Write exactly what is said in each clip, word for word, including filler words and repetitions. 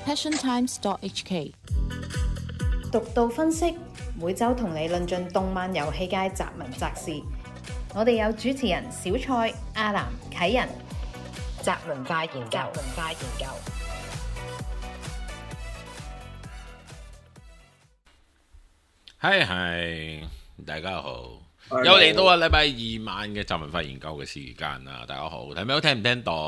passion times dot h k。 獨到分析，每週同你論盡動漫遊戲界雜文雜事。我哋有主持人小蔡、阿南、啟仁，雜文化研究，雜文化研究。 係係，大家好，又嚟到啊禮拜二晚嘅雜文化研究嘅時間啦！大家好，睇咩都聽唔聽到？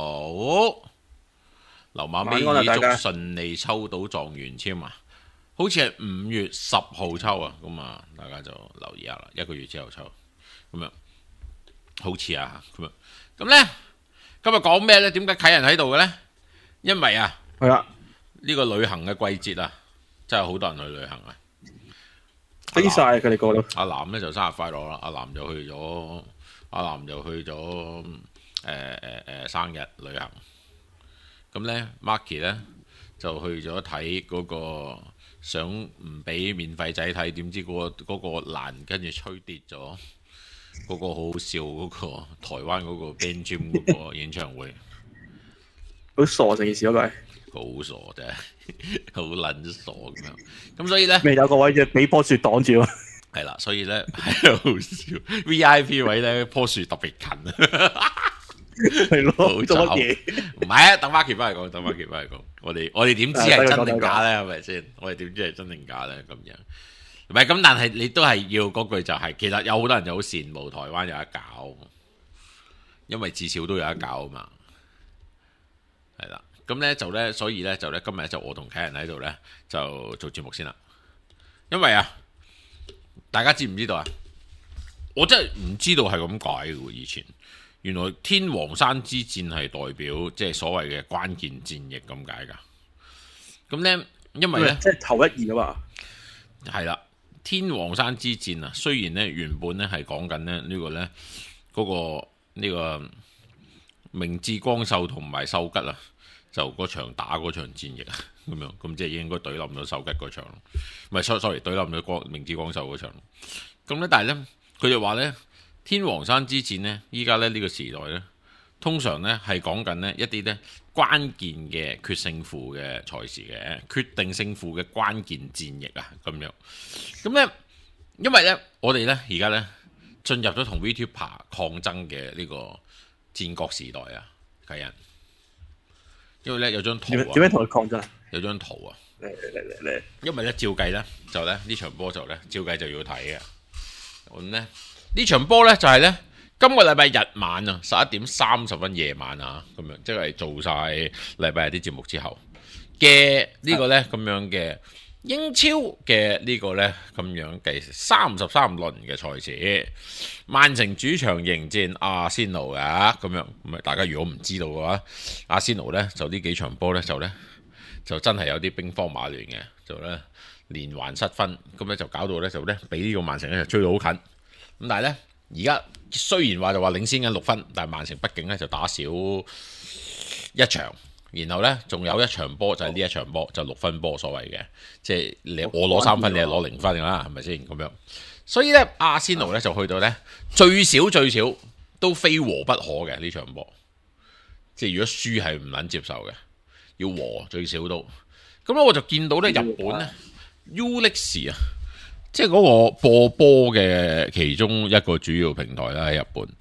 劉馬尾二祝順利抽到狀元籤啊！好似係五月十號抽啊，咁啊，大家就留意下啦，一個月之後抽，咁樣好似啊，咁樣咁咧，今日講咩咧？點解啟人喺度嘅咧？因為啊， 係啊， 呢個旅行嘅季節啊，真係好多人去旅行啊！ 飛晒佢哋過到。 阿南咧就生日快樂啦，阿南就去咗，阿南就去咗誒誒誒生日旅行。咁咧 Marky 咧就去咗睇嗰個想唔俾免費仔睇，點知嗰、嗰個嗰、嗰個欄跟住吹跌咗，嗰、嗰個好好笑嗰、嗰個台灣嗰個 Band Jam 嗰個演唱會， 好傻成件事嗰個係。 好傻啫，好撚傻咁樣。咁所以咧， 未有個位就俾棵樹擋住咯。 係啦，所以咧係好笑。V I P 位咧棵樹特別近啊， 係咯， 好做乜嘢？ 唔係啊，等 Marky 翻嚟講，等 Marky 翻嚟講。我哋我哋點知係真定假咧？係咪先？我哋點知係真定假咧？咁樣唔係咁，但係你都係要嗰句就係、是，其實有好多人就好羨慕台灣有得搞，因為至少都有得搞啊嘛。係啦。咁咧就咧，所以咧就咧，今日就我同啟人喺度咧，就做節目先啦。因為啊，大家知唔知道啊？我真係唔知道係咁解嘅喎。以前原來天王山之戰係代表即係所謂嘅關鍵戰役咁解㗎。咁咧，因為咧， 即係頭一二啊嘛。 係啦，天王山之戰啊，雖然咧原本咧係講緊咧呢個咧嗰個呢個明智光秀同埋秀吉啊。就嗰場打嗰場戰役啊，咁樣咁即係應該懟冧咗秀吉嗰場咯，唔係 sorry 懟冧咗光明智光秀嗰場。咁咧，但係咧，佢就話咧，天王山之戰咧，依家咧呢個時代咧，通常咧係講緊呢一啲咧關鍵嘅決勝負嘅賽事嘅，決定勝負嘅關鍵戰役啊，咁樣。咁咧，因為咧，我哋咧而家咧進入咗同 VTuber 抗爭嘅呢個戰國時代啊，啟人。因為咧有張圖啊， 點樣同佢抗爭啊？ 有張圖啊， 嚟嚟嚟嚟！ 因為咧照計咧就咧呢場波就咧照計就要睇嘅。咁咧呢場波咧就係咧今個禮拜日晚啊十一點三十分夜晚啊咁樣，即係做晒禮拜日啲節目之後嘅呢個咧咁樣嘅英超嘅呢個咧咁樣嘅三十三輪嘅賽事，曼城主場迎戰阿仙奴啊咁樣。咁啊大家如果唔知道嘅話，阿仙奴咧就呢幾場波咧就咧就真係有啲兵荒馬亂嘅，就咧連環失分，咁咧就搞到咧就咧俾呢個曼城咧就追到好近。咁但係咧而家雖然話就話領先緊六分，但係曼城畢竟咧就打少一場。然後呢，仲有一場波就係、是、呢一場波，就六分波所謂嘅，即係你我攞三分，你係攞零分㗎啦，係咪先咁樣？所以呢，阿仙奴呢就去到呢，最少最少都非和不可嘅呢場波，即係如果輸係唔撚接受嘅，要和最少都。咁咧我就見到呢日本呢 Ulix 啊，即係嗰個播波嘅其中一個主要平台啦喺日本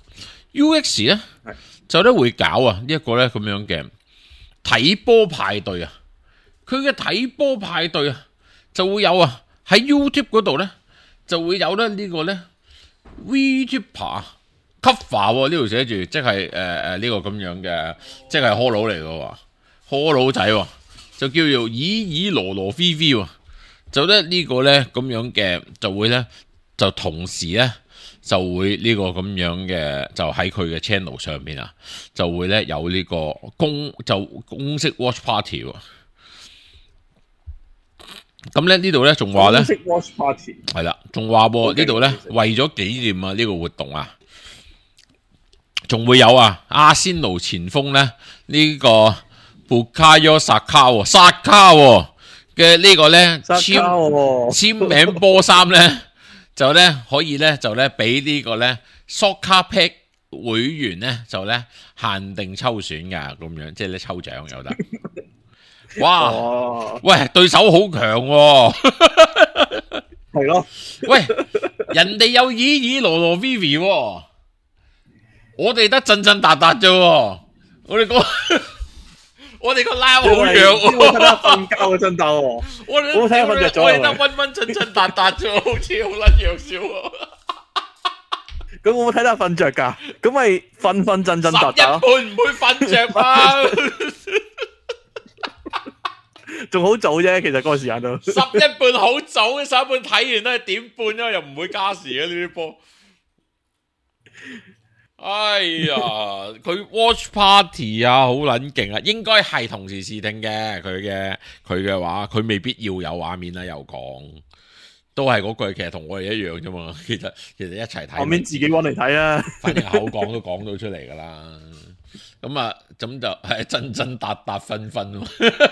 Ulix 呢，就咧會搞啊呢一個呢咁樣嘅。睇波派對啊，佢嘅睇波派對啊，就會有啊喺 YouTube 嗰度呢，就會有咧呢個呢 VTuber cover 呢度寫住，即係誒誒呢個咁樣嘅，即係 Hello 嚟嘅喎 ，Hello 仔喎，就叫做以以羅羅 V V 喎，就咧呢個呢咁樣嘅，就會呢，就同時呢。就會呢個咁樣嘅，就喺佢嘅 channel 上邊啊，就會咧有呢個公就公式 watch party 喎。咁咧呢度咧仲話咧，公式 watch party 係啦，仲話喎呢度咧為咗紀念啊呢個活動啊，仲會有啊阿仙奴前鋒咧呢、這個布卡約薩卡喎，薩卡嘅呢個咧簽簽名波衫咧。就咧可以咧就咧俾呢個咧 Soccer Pack 會員咧就咧限定抽選噶咁樣，即係咧抽獎有得。 哇！ 哦， 喂，對手好強喎， 係咯， 喂，人哋有爾爾羅羅 Vivi 喎，我哋得震震達達啫喎，我哋個我哋個撈好弱我睇喎， 得瞓覺嗰陣鬥喎， 我哋我睇下瞓着咗我哋得溫溫震震達達啫喎，好似好撚弱小喎。 咁我冇睇得瞓着㗎，咁咪瞓瞓震震達十一半達咯， 唔會瞓着啊！ 仲好早啫，其實嗰個時間都十一半好早嘅，十一半睇完都係點半啫，又唔會加時嘅呢啲波。哎呀，佢 watch party 啊，好撚勁啊！應該係同時視聽嘅，佢嘅佢嘅話，佢未必要有畫面啦。又講都係嗰句，其實同我哋一樣啫嘛。其實其實一齊睇， 後面自己揾嚟睇啊。 反正口講都講到出嚟噶啦。咁啊，咁就係真真達達分分，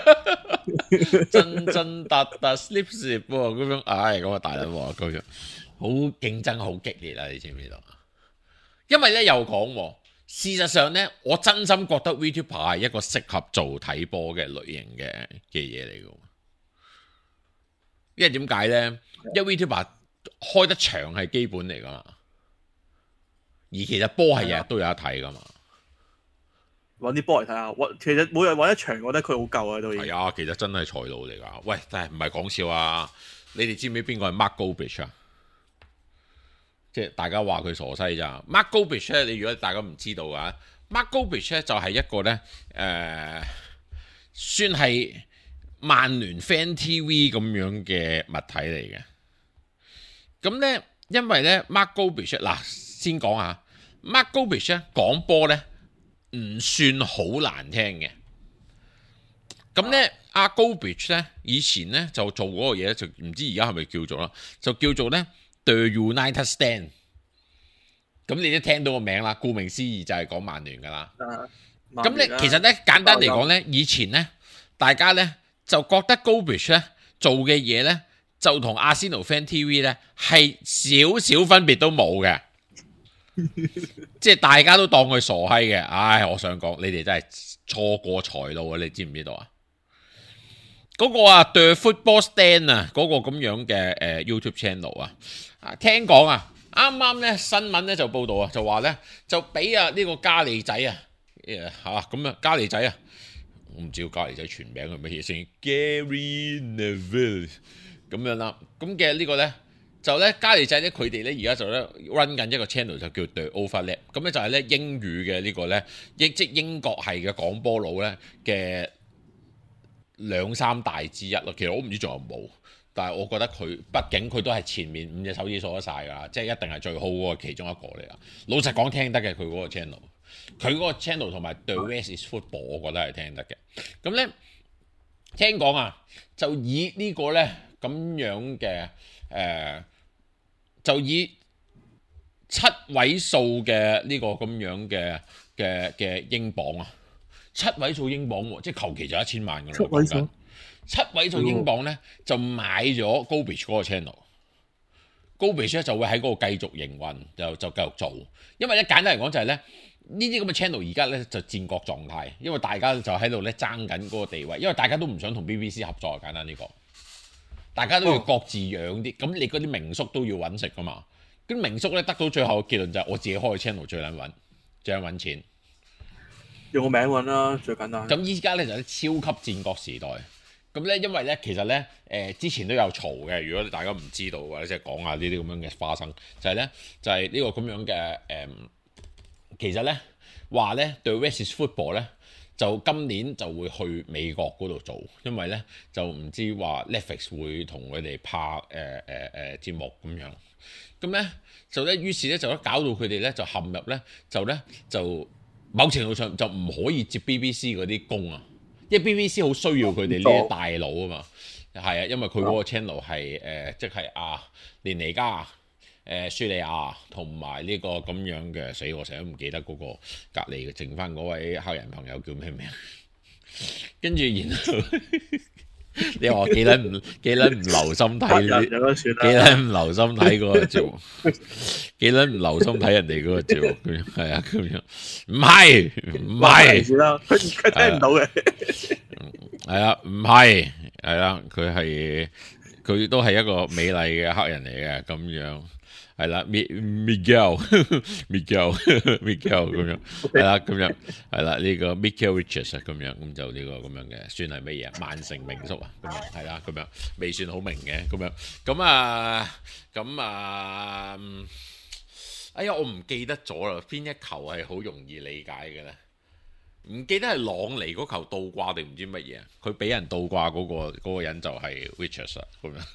真真達達 slip slip 喎，咁樣，唉，咁啊大撚鑊咁樣，好競爭好激烈啊！你知唔知道？因為咧又講，事實上咧，我真心覺得 VTuber 係一個適合做睇波嘅類型嘅嘅嘢嚟嘅。因為點解咧？因為 VTuber 開得場係基本嚟噶嘛，而其實波係日日都有得睇噶嘛。 揾啲波嚟睇下，其實每日揾一場，我覺得佢好夠啊，都已經。 係啊，其實真係財路嚟㗎。喂，但係唔係講笑啊？你哋知唔知邊個係 Mark Gobich 啊？即係大家話佢傻西咋 ？Mark Gobich 咧，你如果大家唔知道啊 ，Mark Gobich 咧就係一個咧誒、呃，算係曼聯 Fan T V 咁樣嘅物體嚟嘅。咁咧，因為咧 Mark Gobich 嗱，先講下 Mark Gobich 咧講波咧。唔算好難聽嘅，咁咧阿 Gobich 咧以前咧就做嗰個嘢就唔知而家係咪叫做啦，就叫做咧 The United Stand。咁你都聽到個名啦，顧名思義就係講曼聯噶啦。咁咧、啊、其實咧簡單嚟講咧，以前咧大家咧就覺得 Gobich 咧做嘅嘢咧就同阿仙奴 Fan T V 咧係少少分別都冇嘅。即係大家都當佢傻閪嘅，唉！我想講，你哋真係錯過財路啊！你知唔知道啊？嗰、那個啊 The Football Stand 啊，嗰、那個咁樣嘅誒、呃、YouTube channel 啊，啊聽講啊，啱啱咧新聞咧就報道啊，就話咧就俾啊呢個加利仔啊，吓咁啊加利仔啊，我唔知道加利仔全名係乜嘢先 ，Gary Neville 咁樣啦，咁嘅呢個咧。就咧加利仔咧，佢哋咧而家就咧 run 緊一個 channel 就叫 The Overlap，咁咧就係咧英語嘅呢個咧，英即英國係嘅廣波佬咧嘅兩三大之一咯。其實我唔知仲有冇，但係我覺得佢畢竟佢都係前面五隻手指數得晒㗎，即係一定係最好嗰個其中一個嚟㗎。老實講聽得嘅佢嗰個 channel，佢嗰個 channel 同埋 The West is Football， 我覺得係聽得嘅。咁咧聽講啊，就以個呢個咧咁樣嘅誒。呃就以七位數嘅呢個咁樣嘅嘅嘅英鎊啊，七位數英鎊喎，即係求其就一千萬㗎啦。七位數，七位數英鎊咧就買咗 Gobich 嗰個 channel，Gobich 咧就會喺嗰度繼續營運，就就繼續做。因為咧簡單嚟講就係咧呢啲咁嘅 channel 而家咧就戰國狀態，因為大家就喺度咧爭緊嗰個地位，因為大家都唔想同 B B C 合作，簡單呢個。大家都要各自養啲，咁、哦、你嗰啲名宿都要揾食噶嘛？咁名宿咧得到最後嘅結論就係我自己開個 channel 最撚揾，最撚揾錢。 用個名揾啦，最簡單。 咁依家咧就係超級戰國時代。咁咧因為咧其實咧誒、呃、之前都有嘈嘅，如果大家唔知道或者即係講下呢啲咁樣嘅花生，就係、是、咧就係、是、呢個咁樣嘅誒、呃，其實咧話咧 The West is Football 咧。就今年就會去美國嗰度做，因為咧就唔知話 Netflix 會同佢哋拍誒誒誒節目咁樣，咁咧就咧於是咧就咧搞到佢哋咧就陷入咧就咧就某程度上就唔可以接 B B C 嗰啲工啊，因為 B B C 好需要佢哋呢啲大佬啊嘛，係啊，因為佢嗰個 channel 係誒即係阿連尼加。誒舒利亞同埋呢個咁樣嘅死，我成日都唔記得嗰個隔離嘅剩翻嗰位黑人朋友叫咩名？跟住然後你話幾撚唔幾撚唔留心睇呢啲？幾撚唔留心睇嗰個節目？幾撚唔留心睇人哋嗰個節目？係啊，咁樣唔係唔係，佢佢聽唔到嘅。 係啦，唔係，係啦，佢係佢都係一個美麗嘅黑人嚟嘅，咁樣係啦，Miguel，Miguel，Miguel 咁樣，係啦，咁樣係啦，呢個 Miguel Richards 咁樣，咁就呢個咁樣嘅，算係乜嘢？曼城名宿啊，咁樣係啦，咁樣未算好明嘅，咁樣咁啊，咁啊，哎呀，我唔記得咗啦，邊一球係好容易理解嘅咧？唔記得係朗尼嗰球倒掛定唔知乜嘢，佢俾人倒掛嗰、嗰個嗰個人就係 Richards 咁樣，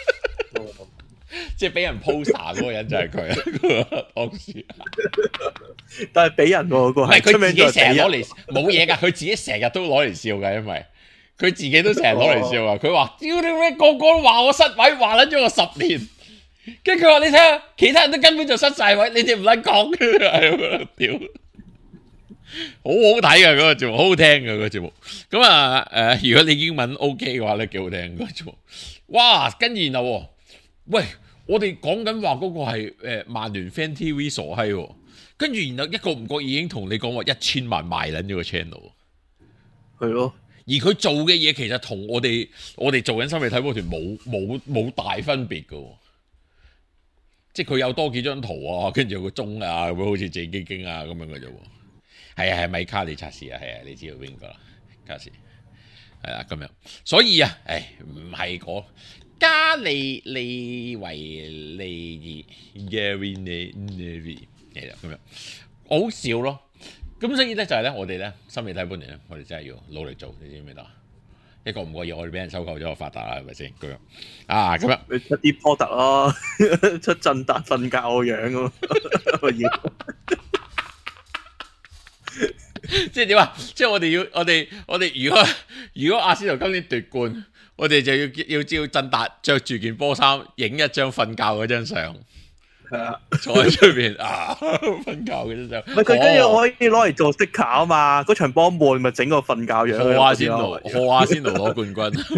即係俾人 poster 嗰個人就係佢啊！當時， 但係俾人喎嗰個， 唔係佢自己成日攞嚟冇嘢㗎，佢自己成日都攞嚟笑㗎，因為佢自己都成日攞嚟笑啊！佢話：屌你咩，個個都話我失位，話撚咗我十年，跟住佢話你睇下，其他人都根本就失晒位，你哋唔撚講嘅，係屌！好好睇噶嗰個節目，好好聽噶嗰個節目。咁啊，誒、呃，如果你英文 OK 嘅話咧，幾好聽嗰個節目。哇，跟住然後，喂，我哋講緊話嗰個係誒曼聯 Fan T V 傻閪，跟住然後一個唔覺意已經同你講話一千萬賣撚咗個 channel。 係咯， 而佢做嘅嘢其實同我哋我哋做緊心理睇波團冇冇冇大分別噶。即係佢有多幾張圖啊，跟住有個鐘啊，會好似正經經啊咁樣嘅啫。係啊，係米卡利測試啊，係啊，你知道邊個啦？卡士係啦，咁樣，所以啊，誒唔係嗰加利利維利爾 Gary Neville 係啦，咁樣好笑咯。咁所以咧就係咧，我哋咧心理睇半年咧，我哋真係要努力做，你知唔知道？一個唔覺意，我哋俾人收購咗個發達啦，係咪先？咁樣啊，咁樣你出啲 product 咯，出震達瞓覺個樣咁啊！ 即係點啊？即係我哋要，我哋我哋如果如果阿仙奴今年奪冠，我哋就要要照振達着住件波衫，影一張瞓覺嗰張相， 係啊， 坐喺出邊啊，瞓覺嗰張相。 唔係佢跟住可以攞嚟做 sticker 啊嘛！嗰場波悶咪整個瞓覺樣。 賀阿仙奴，賀阿仙奴攞冠軍，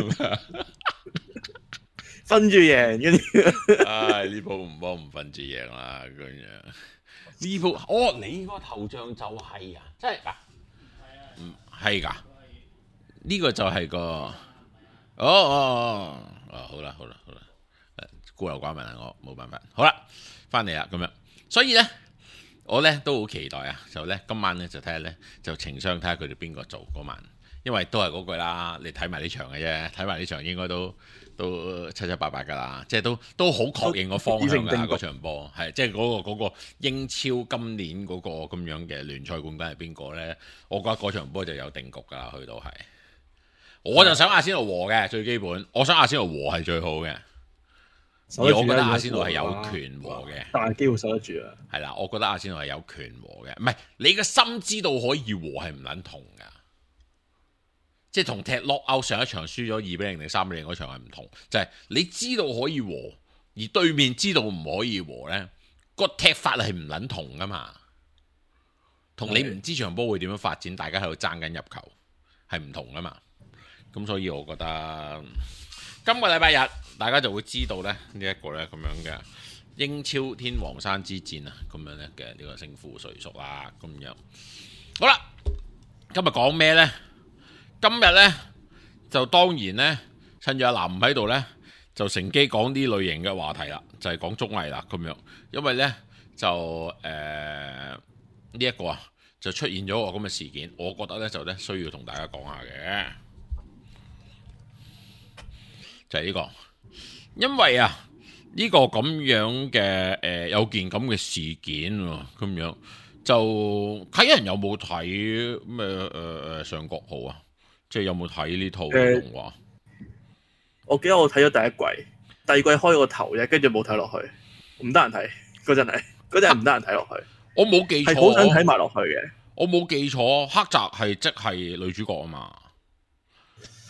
瞓住贏跟住。 唉，呢鋪唔幫唔瞓住贏啦，咁樣。呢鋪哦，你個頭像就係啊，真係㗎，唔係㗎，呢個就係個，哦哦哦，哦好啦好啦好啦，誒孤陋寡聞啊，我冇辦法，好啦，翻嚟啦咁樣，所以咧我咧都好期待啊，就咧今晚咧就睇下咧就情商睇下佢哋邊個做嗰晚，因為都係嗰句啦，你睇埋呢場嘅啫，睇埋呢場應該都。都七七八八㗎啦，即係都都好確認個方向㗎嗰場波，係即係嗰個嗰個英超今年嗰個咁樣嘅聯賽冠軍係邊個咧？我覺得嗰場波就有定局㗎啦，去到係。我就想阿仙奴和嘅最基本，我想阿仙奴和係最好嘅。而我覺得阿仙奴係有權和嘅， 但係機會守得住啊。 係啦，我覺得阿仙奴係有權和嘅，唔係你嘅心知道可以和係唔撚同㗎。即係同踢落歐上一場輸咗二比零定三比零嗰場係唔同，就係、是、你知道可以和，而對面知道唔可以和呢個踢法係唔撚同噶嘛，同你唔知場波會點樣發展，大家喺度爭緊入球係唔同噶嘛，咁所以我覺得今個禮拜日大家就會知道咧呢一、這個咧咁樣嘅英超天王山之戰啊，咁樣咧嘅呢個勝負誰屬啦，咁樣好啦，今日講咩呢？今日咧就當然咧，趁住阿南唔喺度咧，就乘機講啲類型嘅話題啦，就係、是、講綜藝啦咁樣。因為咧就誒呢一個啊，就出現咗個咁嘅事件，我覺得咧就咧需要同大家講下嘅，就係、是、呢、這個，因為啊呢、這個咁樣嘅誒、呃、有件咁嘅事件喎，咁樣就睇人有冇睇咩誒誒上國號啊？即係有冇睇呢套動畫、呃？ 我記得我睇咗第一季，第二季開咗個頭啫，跟住冇睇落去，唔得閒睇。嗰陣係嗰陣係唔得閒睇落去。 我冇記錯， 係好想睇埋落去嘅。 我冇記錯，黑澤係即係女主角啊嘛。誒、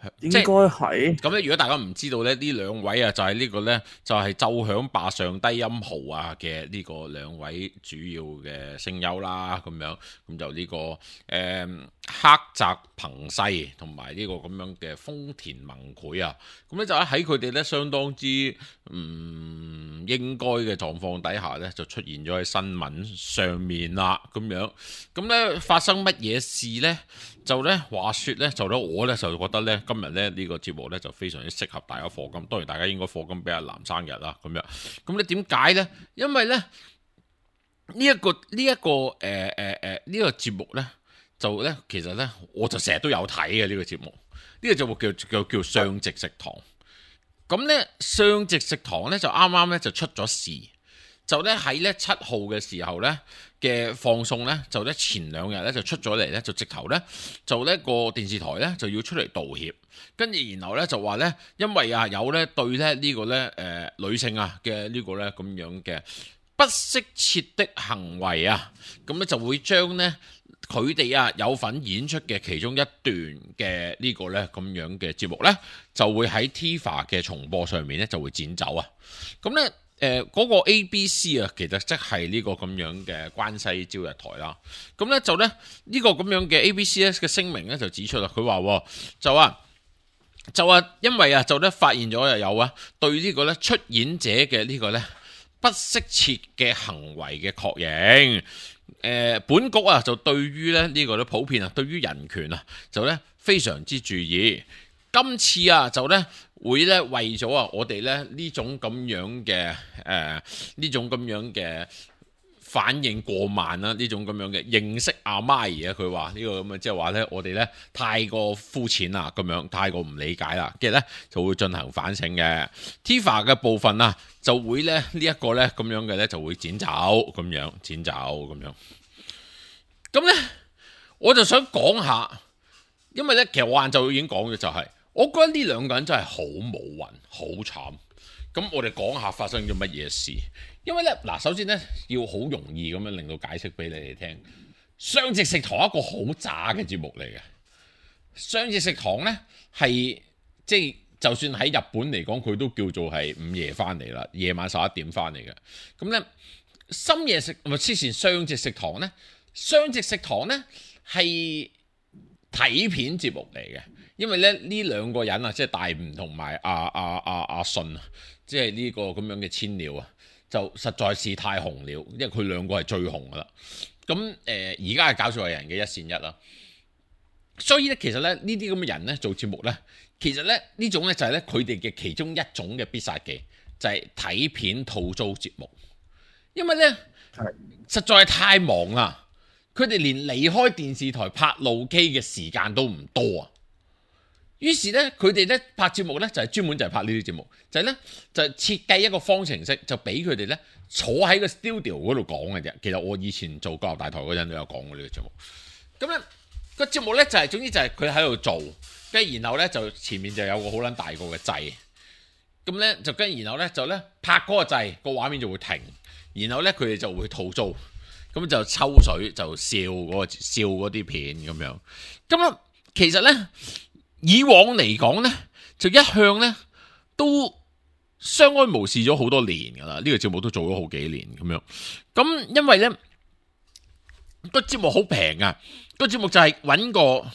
應該係咁咧。如果大家唔知道咧，呢兩位啊就係呢個咧，就係奏響壩上低音號啊嘅呢個兩位主要嘅聲優啦。咁樣咁就呢、這個誒、呃、黑澤朋世同埋呢個咁樣嘅豐田萌繪啊。咁咧就喺佢哋咧相當之唔應該嘅狀況底下咧，就出現咗喺新聞上面啦。咁樣咁咧發生乜嘢事咧？就咧話說咧，就咧我咧就覺得咧今日咧呢個節目咧就非常之適合大家課金。當然大家應該課金俾阿藍生日啦，咁樣。咁你點解咧？因為咧呢一個呢一個誒誒誒呢個節目咧，就咧其實咧我就成日都有睇嘅呢個節目。呢個節目叫叫叫上席食堂。咁咧上席食堂咧就啱啱咧就出咗事。就咧喺咧七號嘅時候咧嘅放送咧，就咧前兩日咧就出咗嚟咧，就直頭咧就呢個電視台咧就要出嚟道歉，跟住然後咧就話咧，因為啊有咧對咧呢個咧誒女性啊嘅呢個咧咁樣嘅不適切的行為啊，咁咧就會將咧佢哋啊有份演出嘅其中一段嘅呢個咧咁樣嘅節目咧，就會喺 T V R 嘅重播上面咧就會剪走啊，咁咧。誒嗰、呃那個 A B C 啊，其實即係呢個咁樣嘅關西朝日台啦。咁咧就咧呢、這個咁樣嘅 A B C 咧嘅聲明咧就指出啦，佢話就話就話因為啊就咧發現咗又有啊對呢個咧出演者嘅呢個咧不適切嘅行為嘅確認。誒、呃、本局啊就對於咧呢個咧普遍啊對於人權啊就咧非常之注意。今次啊就咧會咧為咗啊我哋咧呢種咁樣嘅誒呢種咁樣嘅反應過慢啦，呢種咁樣嘅認識阿媽兒啊，佢話呢個咁嘅即係話咧我哋咧太過膚淺啦，咁樣太過唔理解啦，跟住咧就會進行反省嘅。T V R 嘅部分啊就會咧呢一個咧咁樣嘅咧就會剪走咁樣剪走咁樣。咁咧我就想講下，因為咧其實我晏晝已經講嘅就係、是。我覺得呢兩個人真係好冇運，好慘。咁我哋講下發生咗乜嘢事。因為呢，嗱，首先呢，要好容易咁樣令到解釋俾你哋聽。上席食堂一個好渣嘅節目嚟嘅。上席食堂呢，係即係就算喺日本嚟講，佢都叫做係午夜翻嚟啦，夜晚十一點翻嚟嘅。咁呢，深夜食唔係之前上席食堂呢，上席食堂呢係睇片節目嚟嘅。因為咧呢兩個人啊，即係大吳同埋阿阿阿阿信啊，即係呢個咁樣嘅千鳥啊，就實在是太紅了，因為佢兩個係最紅噶啦。咁誒，而家係搞笑藝人嘅一線一啦。所以咧，其實咧呢啲咁嘅人咧做節目咧，其實咧呢種咧就係咧佢哋嘅其中一種嘅必殺技，就係、是、睇片套租節目。因為咧實在係太忙啦，佢哋連離開電視台拍路 K 嘅時間都唔多啊。於是咧，佢哋咧拍節目咧就係專門就係拍呢啲節目，就係咧就係設計一個方程式，就俾佢哋咧坐喺個 studio 嗰度講嘅啫。其實我以前做教育大台嗰陣都有講過呢個節目。咁咧個節目咧就係總之就係佢喺度做，跟住然後咧就前面就有個好撚大個嘅掣，咁咧就跟然後咧就咧拍嗰個掣，個畫面就會停，然後咧佢哋就會吐槽，咁就抽水就笑嗰個笑嗰啲片咁樣。咁啊，其實咧。以往嚟講呢，就一向呢都相安無事咗好多年噶啦，呢、這個節目都做咗好幾年咁樣。咁因為呢個節目好平啊，個節目就係揾個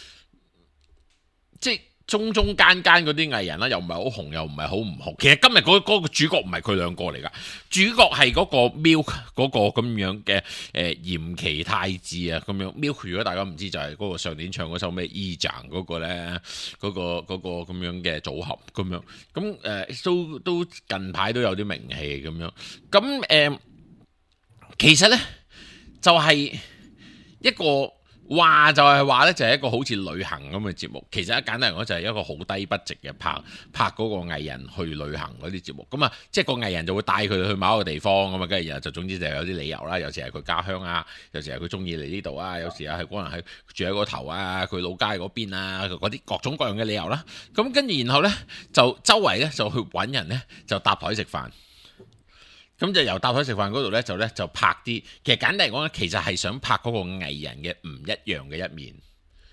即係中中間間嗰啲藝人啦，又唔係好紅，又唔係好唔紅。其實今日嗰嗰個主角唔係佢兩個嚟噶，主角係嗰個 Milk 嗰個咁樣嘅誒鹽崎泰治啊，咁樣 Milk 如果大家唔知就係嗰個上年唱嗰首咩 E 站嗰個咧，嗰、嗰個嗰、嗰個咁樣嘅組合咁樣，咁誒、呃、都都近排都有啲名氣咁樣，咁誒、呃、其實咧就係、是、一個。話就係話咧，就係一個好似旅行咁嘅節目。其實一簡單嚟講，就係一個好低 budget 嘅拍拍嗰個藝人去旅行嗰啲節目。咁啊，即係個藝人就會帶佢哋去某一個地方咁啊，跟住然後就總之就有啲理由啦。有時係佢家鄉啊，有時係佢中意嚟呢度啊，有時啊係可能係住喺嗰頭啊，佢老家嗰邊啊，嗰啲各種各樣嘅理由啦。咁跟住然後咧，就周圍咧就去揾人咧，就搭台食飯。咁就由搭台食飯嗰度咧，就咧就拍啲，其實簡單嚟講咧，其實係想拍嗰個藝人嘅唔一樣嘅一面。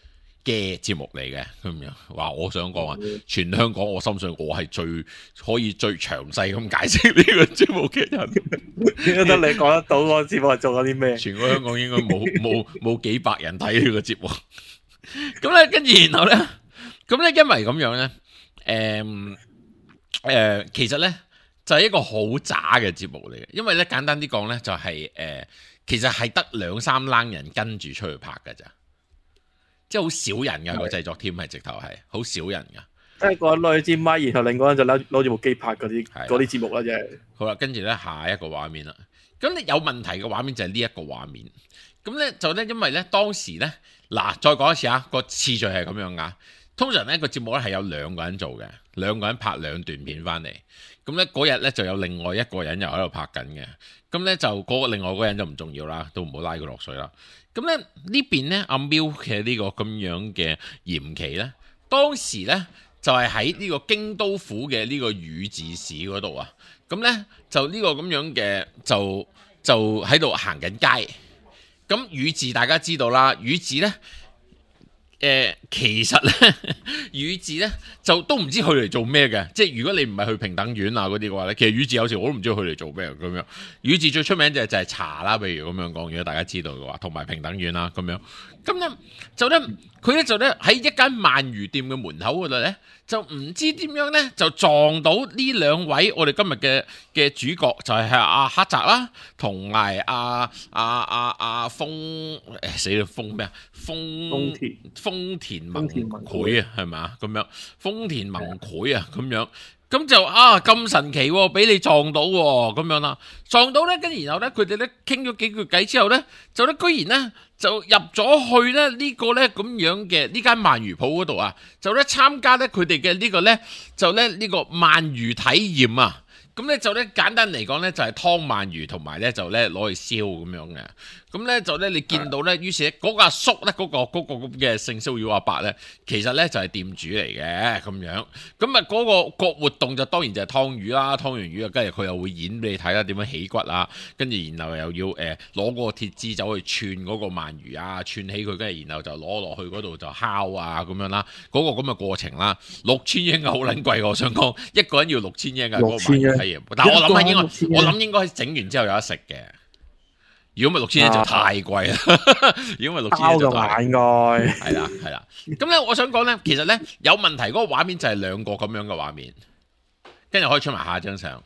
嘅節目嚟嘅咁樣。話我想講啊，全香港我深信我係最可以最詳細咁解釋呢個節目嘅人。 點解得你講得到個節目係做緊啲咩？ 全個香港應該冇冇冇幾百人睇呢個節目。咁咧，跟住然後咧，咁咧因為咁樣咧，誒、嗯、誒、呃，其實咧就係、是、一個好渣嘅節目嚟嘅。因為咧簡單啲講咧，就係、是、誒、呃，其實係得兩三冷人跟住出去拍㗎咋。即係好少人噶個製作 team 係直頭係好少人噶， 即係個人攞住支咪，然後另一個人就攞攞住部機拍嗰啲嗰啲節目啦，啫。好啦，跟住咧下一個畫面啦。咁你有問題嘅畫面就係呢一個畫面。咁咧就咧因為咧當時咧嗱，再講一次啊，個次序係咁樣噶。通常咧個節目咧係有兩個人做嘅，兩個人拍兩段片翻嚟。咁咧嗰日咧就有另外一個人又喺度拍緊嘅。咁咧就嗰個另外嗰個人就唔重要啦，都唔好拉佢落水啦。咁咧呢邊咧阿 Miu 嘅呢個咁樣嘅鹽期咧，當時咧就係喺呢個京都府嘅呢個宇治市嗰度啊。咁咧就呢個咁樣嘅就就喺度行緊街。咁宇治大家知道啦，宇治咧。誒、呃、其實咧，宇治咧就都唔知去嚟做咩嘅，即係如果你唔係去平等院啊嗰啲嘅話咧，其實宇治有時我都唔知去嚟做咩咁樣。宇治最出名就就係茶啦，譬如咁樣講，如果大家知道嘅話，同埋平等院啦咁樣。咁咧就咧，佢咧就咧喺一間鰻魚店嘅門口嗰度咧，就唔知點樣咧就撞到呢兩位我哋今日嘅嘅主角，就係阿黑澤啦，同埋阿阿阿阿豐誒死啦豐咩啊豐豐田豐田萌繪啊係咪啊咁樣豐田萌繪啊咁樣。咁就啊咁神奇喎，俾你撞到喎，咁樣啦，撞到咧，跟然後咧，佢哋咧傾咗幾句偈之後咧，就咧居然咧就入咗去咧呢個咧咁樣嘅呢間鰻魚鋪嗰度啊，就咧參加咧佢哋嘅呢個咧就咧呢個鰻魚體驗啊，咁咧就咧簡單嚟講咧就係劏鰻魚同埋咧就咧攞去燒咁樣嘅。咁咧就咧你見到咧，於是嗰個阿叔咧嗰個嗰個咁嘅性騷擾阿伯咧，其實咧就係店主嚟嘅咁樣。咁啊嗰個個活動就當然就係劏魚啦，劏完魚啊，跟住佢又會演俾你睇啦，點樣起骨啊，跟住然後又要誒攞嗰個鐵枝走去串嗰個鰻魚啊，串起佢，跟住然後就攞落去嗰度就烤啊咁樣啦，嗰、那個咁嘅過程啦，六千英啊好撚貴，我想講一個人要六千英啊，嗰個鰻魚體驗，但係我諗係應該，我諗應該整完之後有得食嘅。如果咪六千円就太貴啦，如果咪六千円就太應該係啦係啦。咁咧，我想講咧，其實咧有問題嗰個畫面就係兩個咁樣嘅畫面，跟住可以出埋下一張相，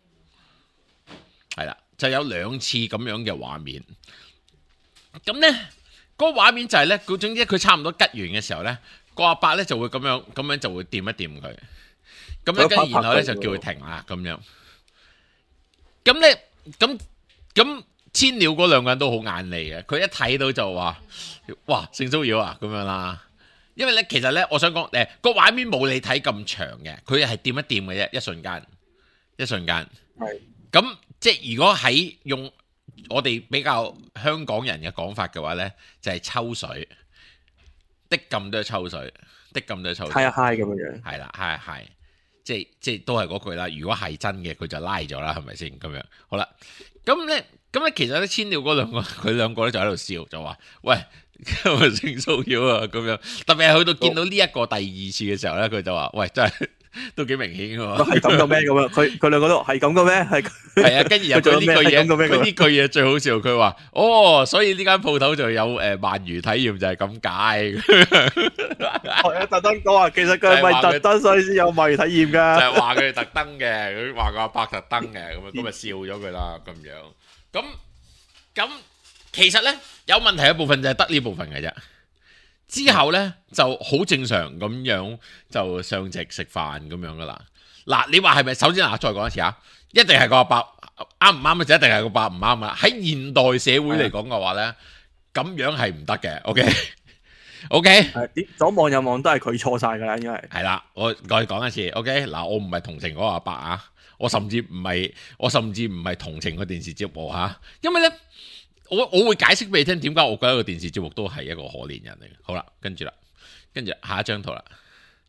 係啦，就有兩次咁樣嘅畫面。咁咧嗰個畫面就係咧，佢總之佢差唔多吉完嘅時候咧，個阿伯咧就會咁樣咁樣就會掂一掂佢，咁咧跟住然後咧就叫佢停啦咁樣。咁咧咁咁。千鳥嗰兩個人都好眼利嘅，佢一睇到就話：哇，性騷擾啊咁樣啦。因為咧，其實咧，我想講誒個畫面冇你睇咁長嘅，佢係掂一掂嘅啫，一瞬間，一瞬間。係。咁即係如果喺用我哋比較香港人嘅講法嘅話咧，就係、是、抽水，的咁多抽水，的咁多抽水。係啊，係咁樣。係啦，係啊，係。即係即係都係嗰句啦。如果係真嘅，佢就拉咗啦，係咪先咁樣？好啦，咁咧。咁咧，其實咧，千鳥嗰兩個，佢兩個咧就喺度笑，就話：喂，係咪性騷擾啊？咁樣，特別係去到見到呢一個第二次嘅時候咧，佢就話：喂，真係都幾明顯㗎喎。係咁嘅咩？咁樣，佢佢兩個都係咁嘅咩？係係啊，跟住又佢呢句嘢，佢呢句嘢最好笑。佢話：哦，所以呢間鋪頭就有誒鰻魚體驗就係咁解。我特登講話，其實佢係咪特登所以先有鰻魚體驗㗎？就係話佢係特登嘅，佢話個阿伯特登嘅，咁啊咁啊笑咗佢啦，咁樣。咁咁其實咧有問題嘅部分就係得呢部分嘅啫，之後咧就好正常咁樣就上席食飯咁樣噶啦。嗱，你話係咪？首先嗱，再講一次啊，一定係個阿伯啱唔啱啊？就一定係個伯唔啱啊！喺現代社會嚟講嘅話咧，咁樣係唔得嘅。OK OK，係左望右望都係佢錯晒噶啦，應該係。係啦，我再講一次。OK，嗱，我唔係同情嗰個阿伯啊。我甚至唔係，我甚至唔係同情個電視節目嚇，因為咧，我我會解釋俾你聽點解我覺得個電視節目都係一個可憐人嚟嘅。好啦，跟住啦，跟住下一張圖啦。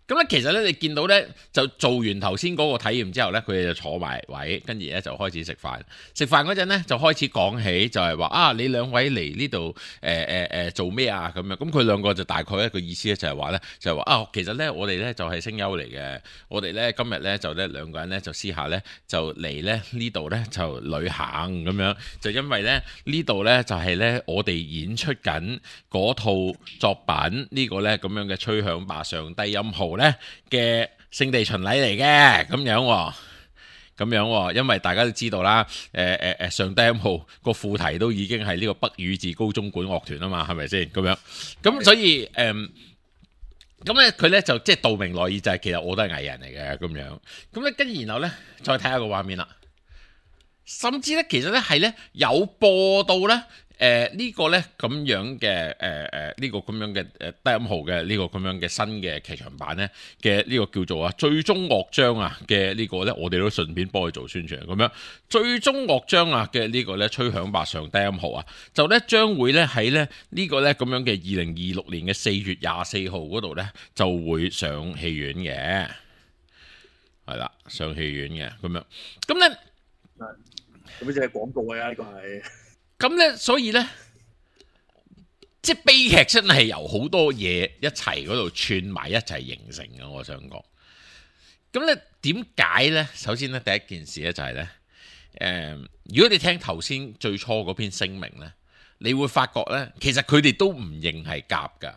咁咧，其實咧，你見到咧，就做完頭先嗰個體驗之後咧，佢哋就坐埋位，跟住咧就開始食飯。食飯嗰陣咧，就開始講起，就係話啊，你兩位嚟呢度誒誒誒做咩啊？咁樣，咁佢兩個就大概一個意思咧，就係話咧，就係話啊，其實咧，我哋咧就係聲優嚟嘅，我哋咧今日咧就咧兩個人咧就私下咧就嚟咧呢度咧就旅行咁樣，就因為咧呢度咧就係咧我哋演出緊嗰套作品呢個咧咁樣嘅吹響吧上低音號咧嘅聖地巡禮嚟嘅咁樣喎，咁樣喎，因為大家都知道啦，誒誒誒上低音號個副題都已經係呢個北宇治高中管樂團啊嘛，係咪先咁樣？咁所以誒，咁咧佢咧就即係道明來意就係其實我都係藝人嚟嘅咁樣，咁咧跟住然後咧再睇下個畫面啦，甚至咧其實咧係咧有播到咧。誒、呃這個、呢個咧咁樣嘅誒誒呢個咁樣嘅誒低音號嘅呢個咁樣嘅新嘅劇場版咧嘅呢個叫做啊最終樂章啊嘅呢個咧，我哋都順便幫佢做宣傳咁樣。最終樂章啊嘅呢個咧吹響吧上低音號啊，就咧將會咧喺咧呢個咧咁樣嘅二零二六年嘅四月廿四號嗰度咧就會上戲院嘅，係啦，上戲院嘅咁樣。咁咧， 咁呢只係廣告啊，呢個係。 咁咧，所以咧，即係悲劇真係由好多嘢一齊嗰度串埋一齊形成嘅。我想講，咁咧點解咧？首先咧，第一件事咧就係、是、咧，誒、呃，如果你聽頭先最初嗰篇聲明咧，你會發覺咧，其實佢哋都唔認係夾噶，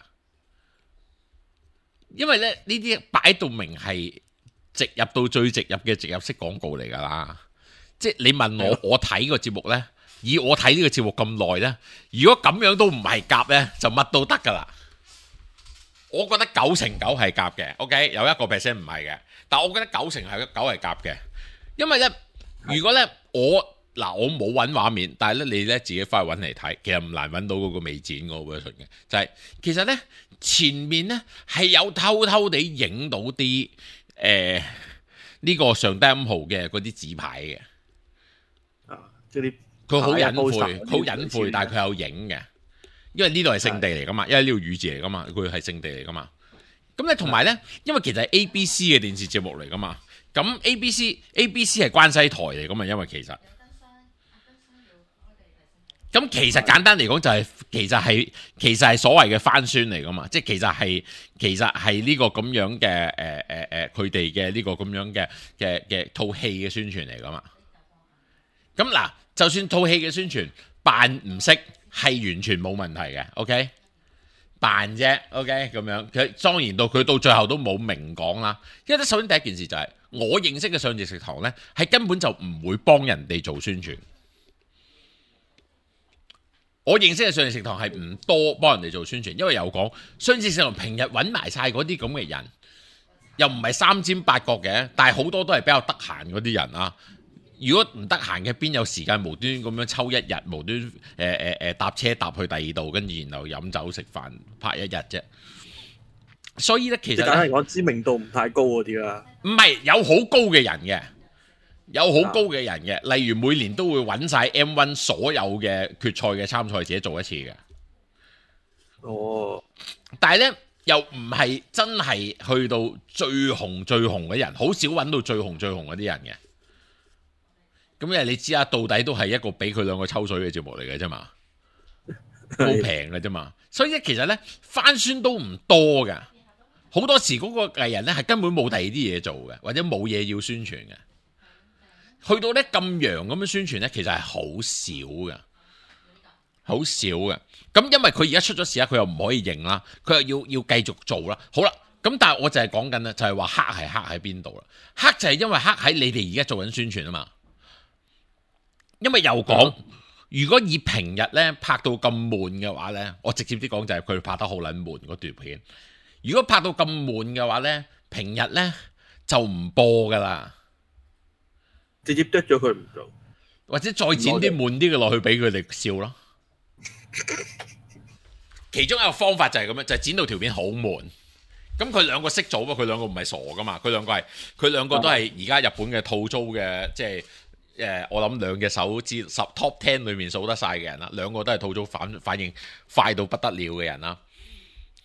因為咧呢啲擺到明係直入到最直入嘅直入式廣告嚟噶啦。即係你問我，我睇個節目咧。以我睇呢個節目咁耐呢，如果咁樣都唔係夾呢，就乜都得噶啦。我覺得九成九係夾嘅 ，OK， 有一個 percent 唔係嘅，但我覺得九成係九係夾嘅。因為呢，如果呢，我嗱我冇揾畫面，但係呢，你呢自己翻去揾嚟睇，其實唔難揾到嗰個未剪嗰個 version 嘅，就係、是、其實呢，前面呢係有偷偷地影到啲誒呢個上低音號嘅嗰啲紙牌嘅， 啊，即係啲。 佢好隱晦，好隱晦，但係佢有影嘅，因為呢度係聖地嚟噶嘛，因為呢度宇治嚟噶嘛，佢係聖地嚟噶嘛。咁咧同埋咧，因為其實係 A B C 嘅電視節目嚟噶嘛，咁 A B C A B C 係關西台嚟噶嘛，因為其實，咁其實簡單嚟講就係、是、其實係其實係所謂嘅番宣嚟噶嘛，即係其實係其實係呢個咁樣嘅誒誒誒佢哋嘅呢個咁樣嘅嘅嘅套戲嘅宣傳嚟噶嘛。咁嗱。就算套戲嘅宣傳扮唔識係完全冇問題嘅 ，OK？ 扮啫 ，OK？ 咁樣佢當然到佢到最後都冇明講啦。因為首先第一件事就係、是、我認識嘅上節食堂呢，係根本就唔會幫人哋做宣傳。我認識嘅上節食堂係唔多幫人哋做宣傳，因為有講上節食堂平日揾埋晒嗰啲咁嘅人，又唔係三尖八角嘅，但係好多都係比較得閒嗰啲人啊。如果唔得閒嘅，邊有時間無端咁樣抽一日，無端誒誒誒搭車搭去第二度，跟住然後飲酒食飯拍一日啫。所以咧，其實簡單嚟講， 知名度唔太高嗰啲啦。 唔係有好高嘅人嘅，有好高嘅人嘅、啊。例如每年都會揾晒 M 一 所有嘅決賽嘅參賽者做一次嘅。 哦， 但係咧又唔係真係去到最紅最紅嘅人，好少揾到最紅最紅嗰啲人嘅。咁因為你知啊，到底都係一個俾佢兩個抽水嘅節目嚟嘅啫嘛，好平嘅啫嘛，所以咧其實咧番宣都唔多㗎，好多時嗰個藝人咧係根本冇第二啲嘢做嘅，或者冇嘢要宣傳嘅，去到咧咁陽咁樣宣傳咧，其實係好少嘅，好少嘅。咁因為佢而家出咗事啦，佢又唔可以認啦，佢又要要繼續做啦。好啦，咁但係我就係講緊咧，就係話黑係黑喺邊度啦？黑就係因為黑喺你哋而家做緊宣傳啊嘛。因為又講，如果以平日咧拍到咁悶嘅話咧，我直接啲講就係佢拍得好撚悶嗰段片。如果拍到咁悶嘅話咧，平日咧就唔播噶啦， 直接剁咗佢唔做， 或者再剪啲悶啲嘅落去俾佢哋笑咯。其中一個方法就係咁樣，就係、是、剪到條片好悶。咁佢兩個識做，不過佢兩個唔係傻噶嘛，佢兩個係佢兩個都係而家日本嘅套租嘅，即係。誒，我諗兩隻手指十 top ten 裏面數得晒嘅人啦，兩個都係套租反反應快到不得了嘅人啦。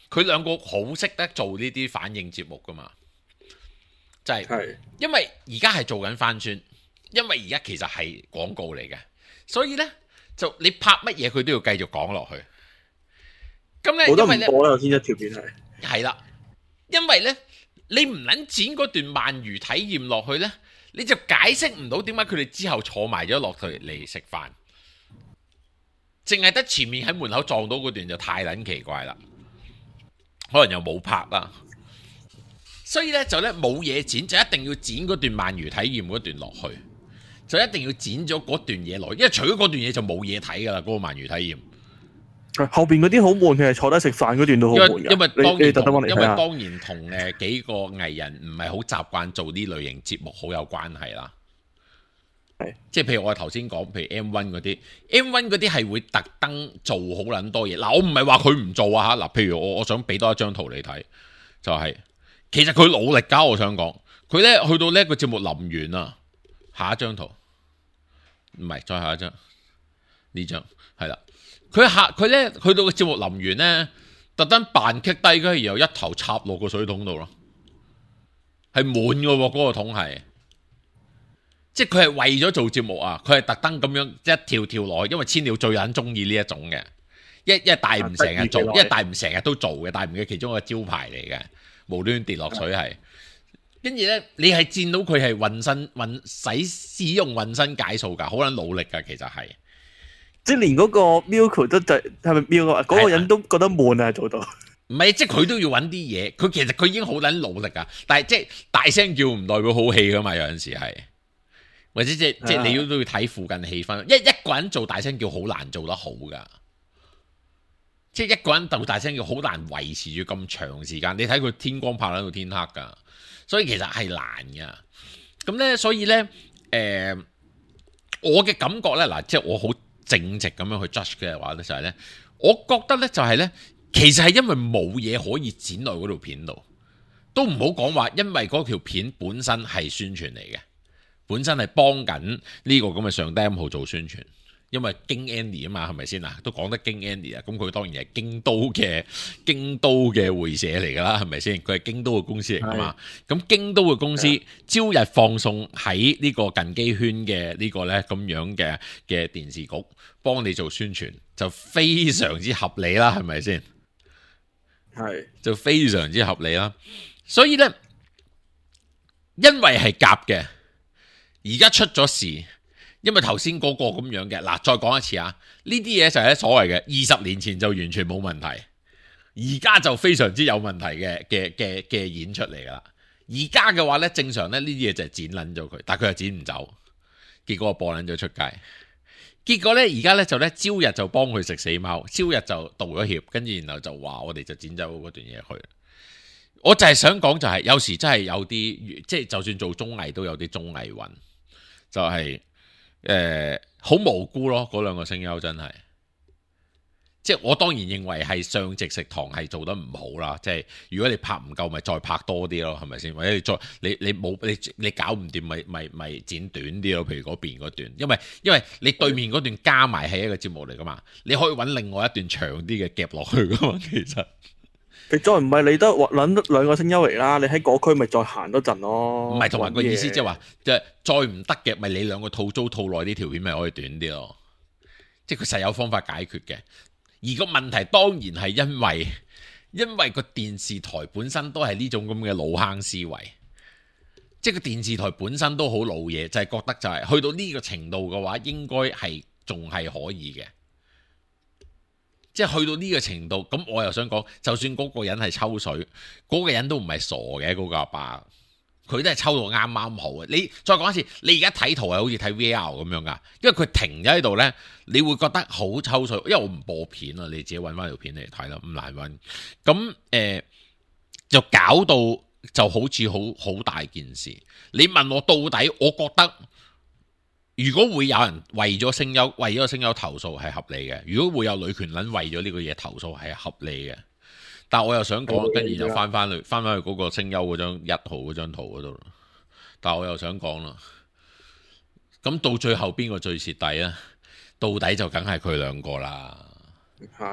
佢兩個好識得做呢啲反應節目噶嘛，就係、是、因為而家係做緊翻宣，因為而家其實係廣告嚟嘅，所以呢，就你拍乜嘢佢都要繼續講落去。咁咧，因為咧， 我有先一條片係係啦，因為呢，你唔撚剪嗰段鰻魚體驗落去呢，你就解釋唔到點解佢哋之後坐埋咗落去嚟食飯，淨係得前面喺門口撞到嗰段就太撚奇怪啦。可能又冇拍啦，所以咧就咧冇嘢剪，就一定要剪嗰段鰻魚體驗嗰段落去，就一定要剪咗嗰段嘢落去，因為除咗嗰段嘢就冇嘢睇噶啦，嗰、嗰個鰻魚體驗。 後邊嗰啲好悶，其實坐低食飯嗰段都好悶。 因為當然同因為當當然同誒幾個藝人唔係好習慣做呢類型節目好有關係啦。係，即係譬如我頭先講，譬如 M 一 嗰啲 M 一 嗰啲係會特登做好撚多嘢。嗱，我唔係話佢唔做啊嚇。嗱，譬如我我想俾多一張圖你睇，就係、是、其實佢努力㗎。我想講，佢咧去到呢個節目臨完啊，下一張圖，唔係再下一張，呢張係啦。佢下佢咧去到個節目臨完咧，特登扮棘低嘅，然後一頭插落個水桶度咯，係滿嘅喎，嗰、那個桶係。即係佢係為咗做節目啊，佢係特登咁樣一跳跳落去，因為千鳥最撚中意呢一種嘅，一一大唔成日做，一大唔成日都做嘅，大唔嘅其中一個招牌嚟嘅，無端跌落水係。跟住咧，你係見到佢係渾身渾使使用渾身解數㗎，好撚努力㗎，其實係。 即係連嗰個 Milko 都就係咪 Milko 啊？嗰個人都覺得悶啊，做到。唔係，即係佢都要揾啲嘢，佢其實佢已經好撚努力㗎，但係即係大聲叫唔代表好戲㗎嘛，有陣時係。或者即係即係你都要睇附近氣氛，一一個人做大聲叫好難做得好噶，即係一個人做大聲叫好難維持住咁長時間。你睇佢天光拍到天黑噶，所以其實係難噶。咁咧，所以咧，誒、呃，我嘅感覺咧，嗱，即係我好正直咁樣去 judge 嘅話咧，就係、是、咧，我覺得咧就係咧，其實係因為冇嘢可以剪落嗰條片度，都唔好講話，因為嗰條片本身係宣傳嚟嘅。本身係幫緊呢個咁嘅上 Dam 號做宣傳，因為經 Andy 啊嘛，係咪先啊？都講得經 Andy 啊，咁佢當然係京都嘅京都嘅會社嚟㗎啦，係咪先？佢係京都嘅公司嚟㗎嘛。咁京都嘅公司朝日放送喺呢個近機圈嘅呢個呢咁樣嘅嘅電視局幫你做宣傳，就非常之合理啦，係咪先？係，就非常之合理啦。所以呢，因為係夾嘅。而家出咗事，因為頭先嗰個咁樣嘅，嗱，再講一次啊，呢啲嘢就係所謂嘅二十年前就完全冇問題，而家就非常之有問題嘅嘅嘅嘅演出嚟噶啦。而家嘅話呢，正常呢，呢啲嘢就係剪撚咗佢，但係佢又剪唔走，結果我播撚咗出街。結果呢，而家呢，就呢，朝日就幫佢食死貓，朝日就道咗歉，跟住然後就話我哋就剪走嗰段嘢去。我就係想講就係、是、有時真係有啲，即係就算做綜藝都有啲綜藝運。就係誒好無辜咯，嗰兩個聲優真係，即係我當然認為係上席食堂係做得唔好啦。即係如果你拍唔夠，咪再拍多啲咯，係咪先？或者你再你你冇你你搞唔掂，咪咪咪剪短啲咯。譬如嗰邊嗰段，因為因為你對面嗰段加埋係一個節目嚟噶嘛，你可以揾另外一段長啲嘅夾落去噶嘛。其實。 你再唔係你都揾兩個聲優嚟啦，你喺嗰區咪再行多陣咯。唔係， 同埋個意思即係話，即係再唔得嘅，咪你兩個套租套耐啲條片咪可以短啲咯。即係佢實有方法解決嘅。而個問題當然係因為，因為個電視台本身都係呢種咁嘅老坑思維，即係個電視台本身都好老嘢，就係覺得就係去到呢個程度嘅話，應該係仲係可以嘅。即係去到呢個程度，咁我又想講，就算嗰個人係抽水，嗰、嗰個人都唔係傻嘅，嗰、嗰個阿爸，佢都係抽到啱啱好嘅。你再講一次，你而家睇圖係好似睇 V R 咁樣噶，因為佢停咗喺度呢，你會覺得好抽水。因為我唔播片啊，你自己揾翻條片嚟睇啦，唔難揾。咁誒、呃，就搞到就好似好好大件事。你問我到底，我覺得。如果會有人為咗聲優為咗個聲優投訴係合理嘅，如果會有女權撚為咗呢個嘢投訴係合理嘅，但係我又想講，跟住就翻翻去翻翻去嗰個聲優嗰張一號嗰張圖嗰度。但係我又想講啦，咁到最後邊個最蝕底啊？到底就梗係佢兩個啦。係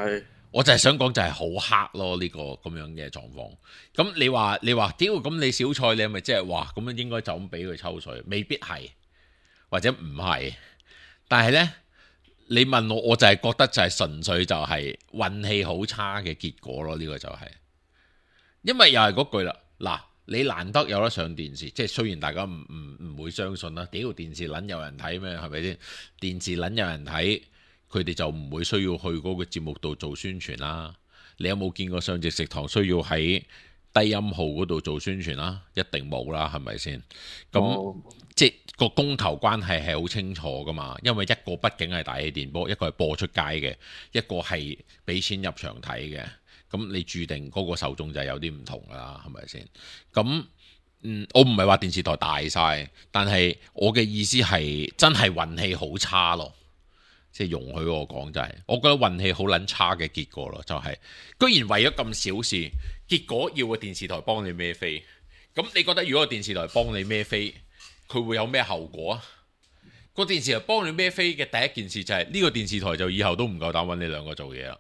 我就係想講就係好黑咯呢、這個咁樣嘅狀況。咁你話你話屌咁你小蔡你係咪即係話咁樣應該就咁俾佢抽水？未必係，或者唔係。但係呢，你問我我就係覺得就係純粹就係運氣好差嘅結果咯。呢、這個就係、是，因為又係嗰句啦。嗱，你難得有得上電視，即係雖然大家唔唔唔會相信啦。屌電視撚有人睇咩？係咪先？電視撚有人睇。佢哋就唔會需要去嗰個節目度做宣傳啦。你有冇見過上席食堂需要喺低音號嗰度做宣傳啦？一定冇啦，係咪先？咁、哦、即係個供求關係係好清楚噶嘛。因為一個畢竟係大氣電波，一個係播出街嘅，一個係俾錢入場睇嘅。咁你注定嗰個受眾就係有啲唔同噶啦，係咪先？咁嗯，我唔係話電視台大晒，但係我嘅意思係真係運氣好差咯。即係容許我講就係、是，我覺得運氣好撚差嘅結果咯，就係、是、居然為咗咁小事，結果要個電視台幫你孭飛。咁你覺得如果個電視台幫你孭飛，佢會有咩後果啊？個電視台幫你孭飛嘅第一件事就係、是、呢、這個電視台就以後都唔夠膽揾你兩個做嘢啦。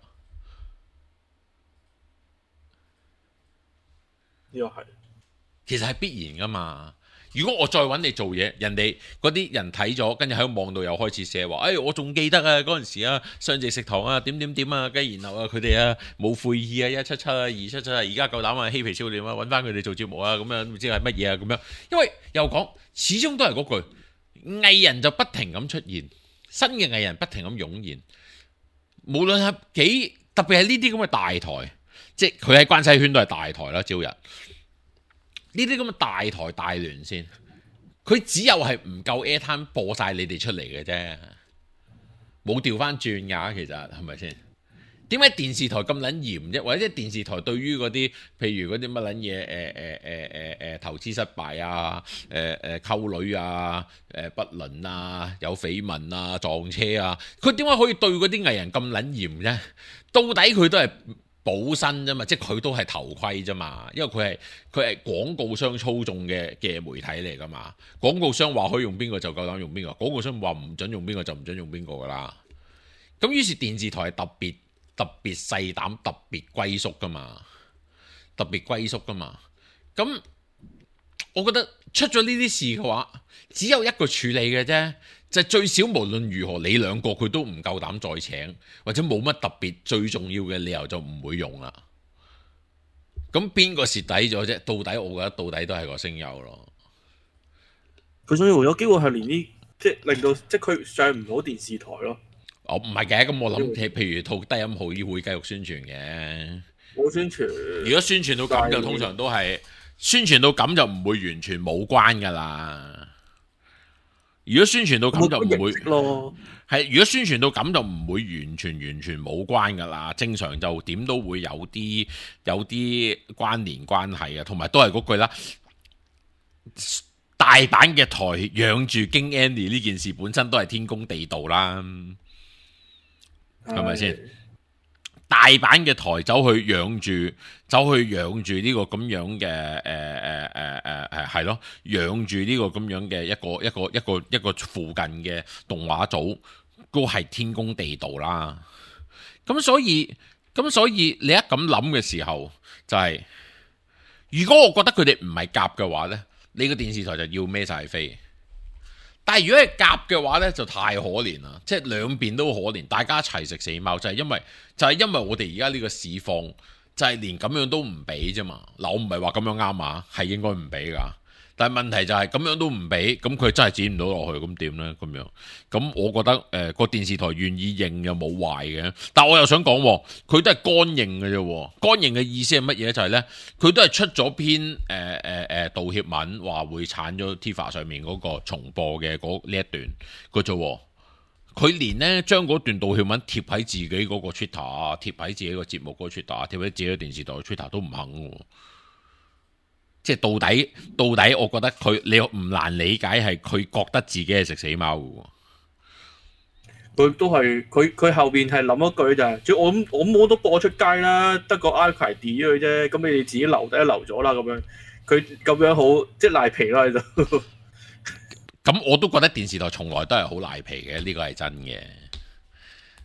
呢個係，其實係必然噶嘛。如果我再揾你做嘢，人哋嗰啲人睇咗，跟住喺網度又開始寫話，誒、哎、我仲記得啊嗰陣時啊，上席食堂啊點點點啊，跟住然後啊佢哋啊冇悔意啊一七七啊二七七啊，而家夠膽啊嬉皮笑臉啊揾翻佢哋做節目啊咁樣，唔知係乜嘢啊咁樣。因為又講始終都係嗰句，藝人就不停咁出現，新嘅藝人不停咁湧現，無論係幾特別係呢啲咁嘅大台，即係佢喺關西圈都係大台啦，朝日。呢啲咁嘅大台大聯先，佢只有係唔夠 airtime 播晒你哋出嚟嘅啫，冇調翻轉㗎，其實係咪先？點解電視台咁撚嚴啫？或者電視台對於嗰啲譬如嗰啲乜撚嘢誒誒誒誒誒投資失敗啊、誒誒溝女啊、誒不倫啊、有緋聞啊、撞車啊，佢點解可以對嗰啲藝人咁撚嚴啫？到底佢都係保身啫嘛，即係佢都係頭盔啫嘛，因為佢係佢係廣告商操縱嘅嘅媒體嚟噶嘛，廣告商話可以用邊個就夠膽用邊個，廣告商話唔準用邊個就唔準用邊個噶啦。咁於是電視台係特別特別細膽、特別龜縮噶嘛，特別龜縮噶嘛。咁我覺得出咗呢啲事嘅話，只有一個處理嘅啫。就最少無論如何，你兩個佢都唔夠膽再請，或者冇乜特別最重要嘅理由就唔會用啦。咁邊個蝕底咗啫？到底我覺得到底都係個聲優咯。 佢仲要有機會係連呢，即係令到即係佢上唔到電視台咯。 哦，唔係嘅，咁我諗譬如套低音號要會繼續宣傳嘅。 冇宣傳。如果宣傳到咁就通常都係宣傳到咁就唔會完全冇關噶啦。如果宣傳到咁就唔會咯，係如果宣傳到咁就唔會完全完全冇關噶啦，正常就點都會有啲有啲關聯關係啊，同埋都係嗰句啦，大阪嘅台養住京 Annie 呢件事本身都係天公地道啦，係咪先？大阪嘅台走去養住，走去養住呢個咁樣嘅誒誒誒誒誒係咯，養住呢個咁樣嘅一個一個一個一個附近嘅動畫組，都係天公地道啦。咁所以咁所以你一咁諗嘅時候，就係、是、如果我覺得佢哋唔係夾嘅話呢，你個電視台就要孭晒飛。但係如果係夾嘅話呢，就太可憐啦，即係兩邊都可憐，大家一齊食死貓，就係、是、因為就係、是、因為我哋而家呢個市況就係、是、連咁樣都唔俾啫嘛。嗱，我唔係話咁樣啱啊，係應該唔俾噶。但係問題就係、是、咁樣都唔俾，咁佢真係剪唔到落去，咁點呢？咁樣咁我覺得誒個、呃、電視台願意認又冇壞嘅，但係我又想講，佢都係乾認嘅啫。乾認嘅意思係乜嘢？就係、是、呢，佢都係出咗篇誒誒誒道歉文，話會鏟咗 T V B 上面嗰個重播嘅嗰呢一段嘅啫。佢連呢將嗰段道歉文貼喺自己嗰個 Twitter，貼喺自己個節目嗰個 Twitter，貼喺自己電視台嘅 Twitter 都唔肯。即係到底，到底我覺得佢你唔難理解係佢覺得自己係食死貓嘅。 佢都係佢佢後邊係諗一句就係，即係我我冇都播出街啦，得個 archive 跌咗佢啫，咁你哋自己留低留咗啦，咁樣佢咁樣好即係賴皮啦喺度。咁我都覺得電視台從來都係好賴皮嘅，呢個係真嘅。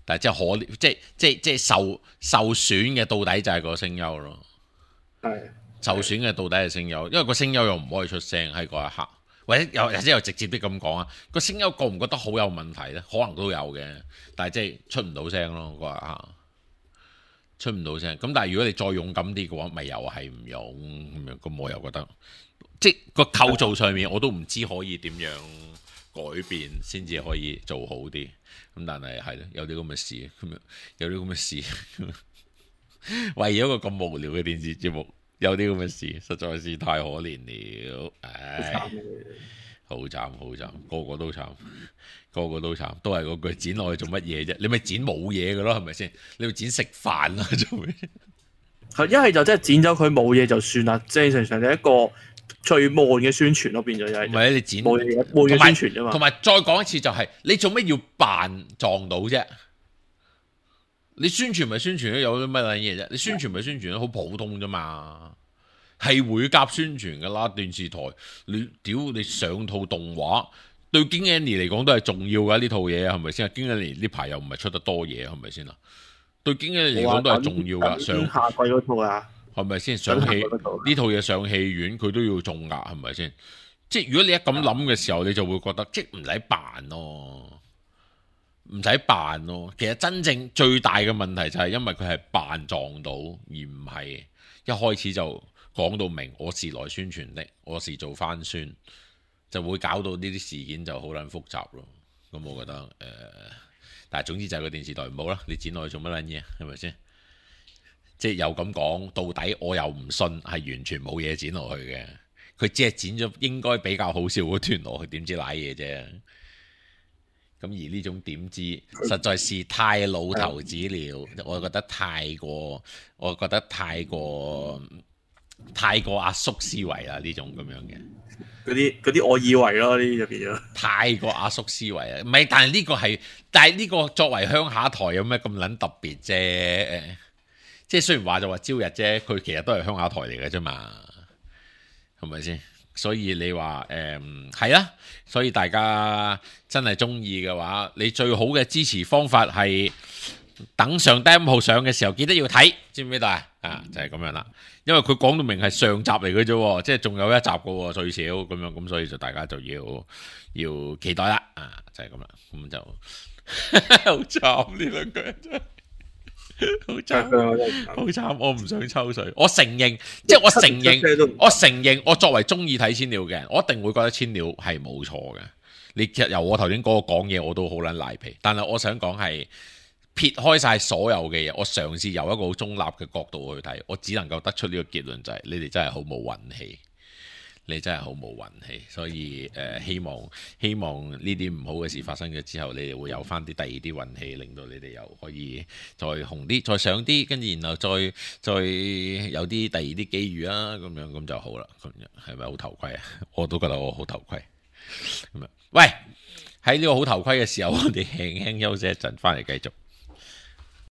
但係即係可憐，即係即係即係受受損嘅到底就係個聲優咯。 係受損嘅到底係聲優，因為個聲優又唔可以出聲喺嗰一刻，或者又或者又直接啲咁講啊，個聲優覺唔覺得好有問題咧？可能都有嘅，但係即係出唔到聲咯嗰一刻，出唔到聲。咁但係如果你再勇敢啲嘅話，咪又係唔勇咁樣。咁我又覺得，即係個構造上面我都唔知可以點樣改變先至可以做好啲。咁但係係咯，有啲咁嘅事，咁樣有啲咁嘅事，為咗個咁無聊嘅電視節目，有啲咁嘅事，實在是太可憐了。唉，好慘好慘，個個都慘，個個都慘，都係嗰句剪落去做乜嘢啫？你咪剪冇嘢嘅咯，係咪先？你咪剪食飯啦，做咩？ 係一係就真係剪咗佢冇嘢就算啦，即係正常係一個最悶嘅宣傳咯，變咗就係。唔係你剪冇嘢悶嘅宣傳啫嘛。同埋再講一次就係、是，你做咩要扮撞到啫？你宣傳咪宣傳咯，有啲乜撚嘢啫？你宣傳咪宣傳咯，好普通啫嘛。係會夾宣傳噶啦，電視台你屌你上套動畫，對京 Annie 嚟講都係重要噶呢套嘢，係咪先？京 Annie 呢排又唔係出得多嘢，係咪先啊？對京 Annie 嚟講都係重要噶，上下季嗰套啊， 係咪先？上戲呢套嘢上戲院佢都要中噶，係咪先？即係如果你一咁諗嘅時候，你就會覺得即係唔使扮咯。唔使扮咯，其實真正最大嘅問題就係因為佢係扮撞到，而唔係一開始就講到明我是來宣傳的，我是做翻宣，就會搞到呢啲事件就好撚複雜咯。咁我覺得誒、呃，但係總之就係個電視台唔好啦，你剪落去做乜撚嘢，係咪先？即係又咁講，到底我又唔信係完全冇嘢剪落去嘅，佢只係剪咗應該比較好笑嗰段落去，點知瀨嘢啫？咁而呢種點知實在是太老頭子了，我覺得太過，我覺得太過，太過阿叔思維啦呢種咁樣嘅。 嗰啲嗰啲我以為咯，呢啲就變咗太過阿叔思維啊！唔係，但係呢個係，但係呢個作為鄉下台有咩咁撚特別啫？即係雖然話就話朝日啫，佢其實都係鄉下台嚟嘅啫嘛，係咪先？所以你話誒係啦，所以大家真係中意嘅話，你最好嘅支持方法係等上 demo 號上嘅時候記得要睇，知唔知道啊？啊，就係、是、咁樣啦，因為佢講到明係上集嚟嘅啫，即係仲有一集嘅最少咁樣，咁所以就大家就要要期待啦，啊，就係咁啦，咁就好慘呢兩個人真係。好慘，好慘！我唔想抽水，我承認，即係我承認，我承認，我作為中意睇千鳥嘅人，我一定會覺得千鳥係冇錯嘅。你其實由我頭先嗰個講嘢，我都好撚賴皮。但係我想講係撇開晒所有嘅嘢，我嘗試由一個好中立嘅角度去睇，我只能夠得出呢個結論就係、是：你哋真係好冇運氣。你真係好冇運氣，所以誒、呃、希望希望呢啲唔好嘅事發生咗之後，你哋會有翻啲第二啲運氣，令到你哋又可以再紅啲、再上啲，跟住然後再再有啲第二啲機遇啊，咁樣咁就好啦。咁樣係咪好頭盔啊？我都覺得我好頭盔。咁樣，喂，喺呢個好頭盔嘅時候，我哋輕輕休息一陣，翻嚟繼續。